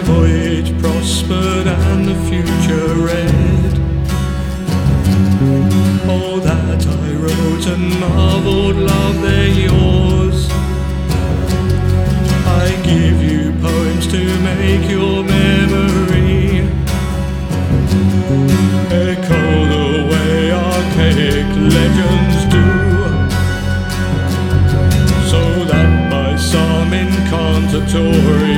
voyage prospered and the future red. All that I wrote and marveled, love, they're yours. I give you poems to make your memory echo the way archaic legends do, so that by some incantatory